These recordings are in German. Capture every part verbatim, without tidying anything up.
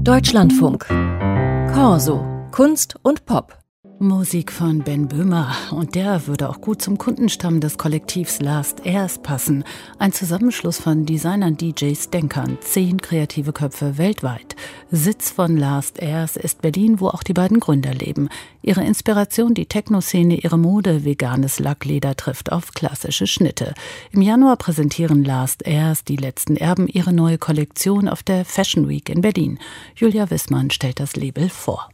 Deutschlandfunk. Corso. Kunst und Pop. Musik von Ben Böhmer. Und der würde auch gut zum Kundenstamm des Kollektivs Last Airs passen. Ein Zusammenschluss von Designern, D Js, Denkern, zehn kreative Köpfe weltweit. Sitz von Last Airs ist Berlin, wo auch die beiden Gründer leben. Ihre Inspiration, die Techno-Szene, ihre Mode, veganes Lackleder trifft auf klassische Schnitte. Im Januar präsentieren Last Airs, die letzten Erben, ihre neue Kollektion auf der Fashion Week in Berlin. Julia Wissmann stellt das Label vor.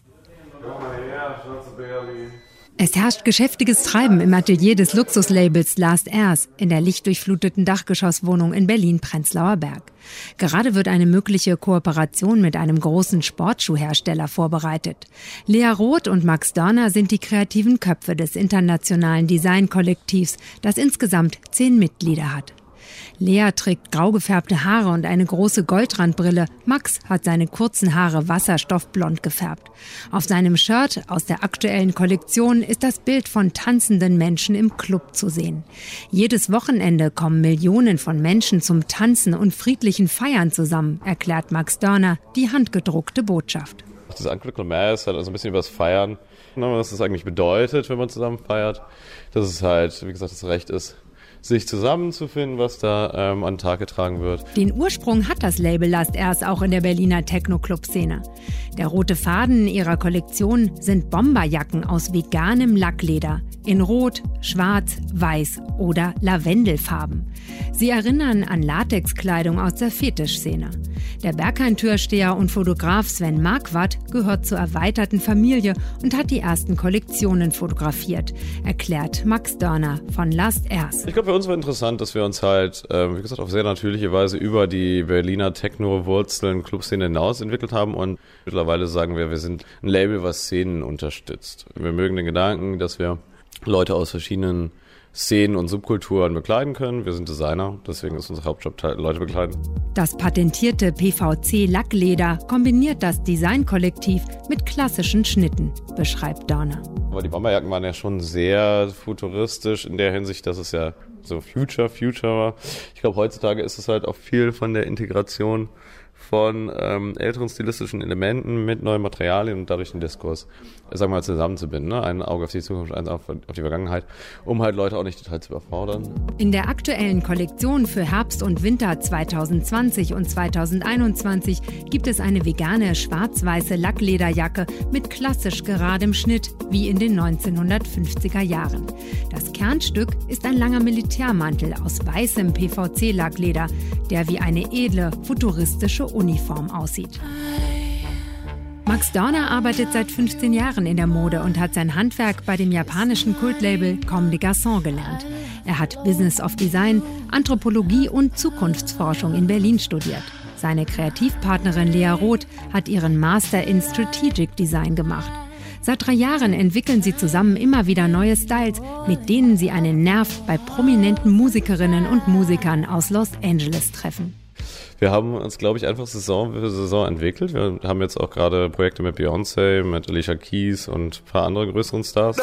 Es herrscht geschäftiges Treiben im Atelier des Luxuslabels Last Airs in der lichtdurchfluteten Dachgeschosswohnung in Berlin-Prenzlauer Berg. Gerade wird eine mögliche Kooperation mit einem großen Sportschuhhersteller vorbereitet. Lea Roth und Max Dörner sind die kreativen Köpfe des internationalen Designkollektivs, das insgesamt zehn Mitglieder hat. Lea trägt grau gefärbte Haare und eine große Goldrandbrille. Max hat seine kurzen Haare wasserstoffblond gefärbt. Auf seinem Shirt aus der aktuellen Kollektion ist das Bild von tanzenden Menschen im Club zu sehen. Jedes Wochenende kommen Millionen von Menschen zum Tanzen und friedlichen Feiern zusammen, erklärt Max Dörner die handgedruckte Botschaft. Das Uncritical Mass hat also ein bisschen über das Feiern, was das eigentlich bedeutet, wenn man zusammen feiert. Dass es halt, wie gesagt, das Recht ist, sich zusammenzufinden, was da ähm, an den Tag getragen wird. Den Ursprung hat das Label Last Airs auch in der Berliner Techno-Club-Szene. Der rote Faden ihrer Kollektion sind Bomberjacken aus veganem Lackleder in Rot, Schwarz, Weiß oder Lavendelfarben. Sie erinnern an Latexkleidung aus der Fetischszene. Der Berghain-Türsteher und Fotograf Sven Marquardt gehört zur erweiterten Familie und hat die ersten Kollektionen fotografiert, erklärt Max Dörner von Last Airs. Ich glaube, für uns war interessant, dass wir uns halt, äh, wie gesagt, auf sehr natürliche Weise über die Berliner Techno-Wurzeln, Clubszene hinaus entwickelt haben und mittlerweile sagen wir, wir sind ein Label, was Szenen unterstützt. Wir mögen den Gedanken, dass wir Leute aus verschiedenen Szenen und Subkulturen bekleiden können. Wir sind Designer, deswegen ist unser Hauptjob Leute bekleiden. Das patentierte P V C-Lackleder kombiniert das Designkollektiv mit klassischen Schnitten, beschreibt Dörner. Aber die Bomberjacken waren ja schon sehr futuristisch in der Hinsicht, dass es ja so Future, Future war. Ich glaube, heutzutage ist es halt auch viel von der Integration von ähm, älteren stilistischen Elementen mit neuen Materialien und dadurch den Diskurs, sagen wir mal, zusammenzubinden. Ne? Ein Auge auf die Zukunft, eins auf, auf die Vergangenheit, um halt Leute auch nicht total zu überfordern. In der aktuellen Kollektion für Herbst und Winter zwanzig zwanzig und zwanzig einundzwanzig gibt es eine vegane schwarz-weiße Lacklederjacke mit klassisch geradem Schnitt, wie in den neunzehnhundertfünfziger Jahren. Das Kernstück ist ein langer Militärmantel aus weißem P V C-Lackleder, der wie eine edle, futuristische Uniform aussieht. Max Dörner arbeitet seit fünfzehn Jahren in der Mode und hat sein Handwerk bei dem japanischen Kultlabel Comme des Garçons gelernt. Er hat Business of Design, Anthropologie und Zukunftsforschung in Berlin studiert. Seine Kreativpartnerin Lea Roth hat ihren Master in Strategic Design gemacht. Seit drei Jahren entwickeln sie zusammen immer wieder neue Styles, mit denen sie einen Nerv bei prominenten Musikerinnen und Musikern aus Los Angeles treffen. Wir haben uns, glaube ich, einfach Saison für Saison entwickelt. Wir haben jetzt auch gerade Projekte mit Beyoncé, mit Alicia Keys und ein paar andere größeren Stars.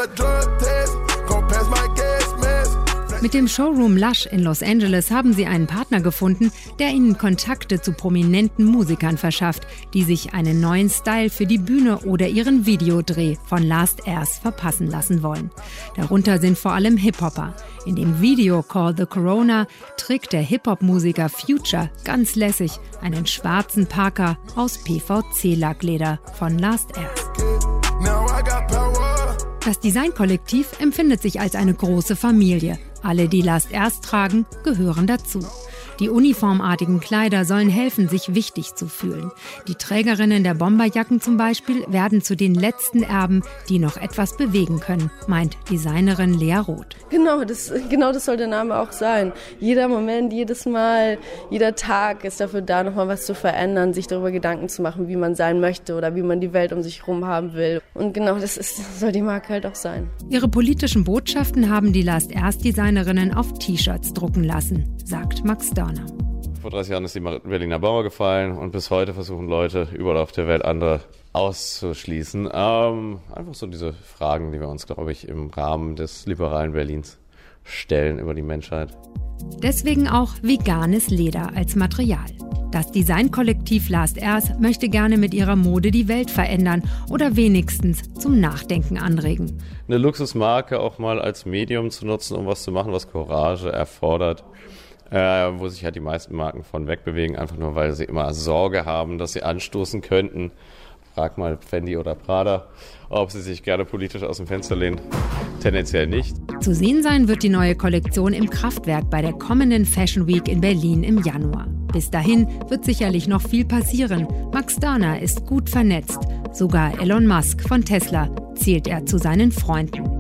Mit dem Showroom Lush in Los Angeles haben sie einen Partner gefunden, der ihnen Kontakte zu prominenten Musikern verschafft, die sich einen neuen Style für die Bühne oder ihren Videodreh von Last Airs verpassen lassen wollen. Darunter sind vor allem Hip-Hopper. In dem Video Call the Corona trägt der Hip-Hop-Musiker Future ganz lässig einen schwarzen Parker aus P V C-Lackleder von Last Airs. Das Designkollektiv empfindet sich als eine große Familie. Alle, die Last Airs tragen, gehören dazu. Die uniformartigen Kleider sollen helfen, sich wichtig zu fühlen. Die Trägerinnen der Bomberjacken zum Beispiel werden zu den letzten Erben, die noch etwas bewegen können, meint Designerin Lea Roth. Genau das, genau das soll der Name auch sein. Jeder Moment, jedes Mal, jeder Tag ist dafür da, nochmal was zu verändern, sich darüber Gedanken zu machen, wie man sein möchte oder wie man die Welt um sich herum haben will. Und genau das ist, soll die Marke halt auch sein. Ihre politischen Botschaften haben die Last Airs Designerinnen auf T-Shirts drucken lassen, sagt Max Dörner. Vor dreißig Jahren ist die Berliner Mauer gefallen und bis heute versuchen Leute überall auf der Welt andere auszuschließen. Ähm, einfach so diese Fragen, die wir uns, glaube ich, im Rahmen des liberalen Berlins stellen über die Menschheit. Deswegen auch veganes Leder als Material. Das Designkollektiv Last Heirs möchte gerne mit ihrer Mode die Welt verändern oder wenigstens zum Nachdenken anregen. Eine Luxusmarke auch mal als Medium zu nutzen, um was zu machen, was Courage erfordert, äh, wo sich halt die meisten Marken von wegbewegen, einfach nur, weil sie immer Sorge haben, dass sie anstoßen könnten. Frag mal Fendi oder Prada, ob sie sich gerne politisch aus dem Fenster lehnen. Tendenziell nicht. Zu sehen sein wird die neue Kollektion im Kraftwerk bei der kommenden Fashion Week in Berlin im Januar. Bis dahin wird sicherlich noch viel passieren. Max Dörner ist gut vernetzt. Sogar Elon Musk von Tesla zählt er zu seinen Freunden.